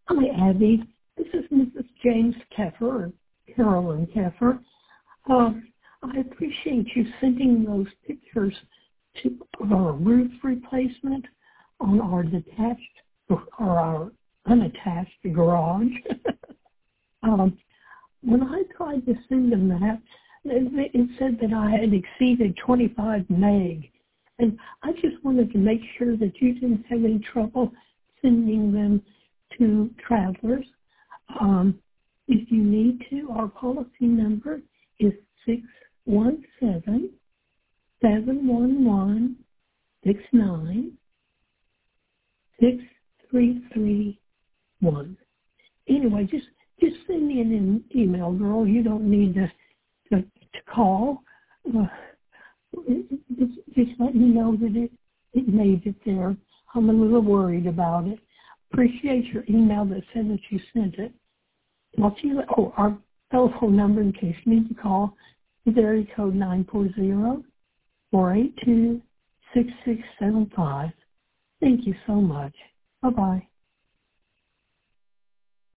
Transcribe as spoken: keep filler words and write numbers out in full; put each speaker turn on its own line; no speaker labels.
Hi, Abby. This is Missus James Keffer, or Carolyn Keffer. Um, I appreciate you sending those pictures to of our roof replacement on our detached or our unattached garage. um, when I tried to send them that, it, it said that I had exceeded twenty-five meg, and I just wanted to make sure that you didn't have any trouble sending them to travelers. Um, if you need to, our policy number is six one seven, seven one one, six nine six three three one. Anyway, just just send me an email, girl. You don't need to to, to call. Uh, just, just let me know that it, it made it there. I'm a little worried about it. Appreciate your email that said that you sent it. I'll see you. Oh, our telephone number in case you need to call is area code nine four zero, four eight two, six six seven five. Thank you so much. Bye-bye.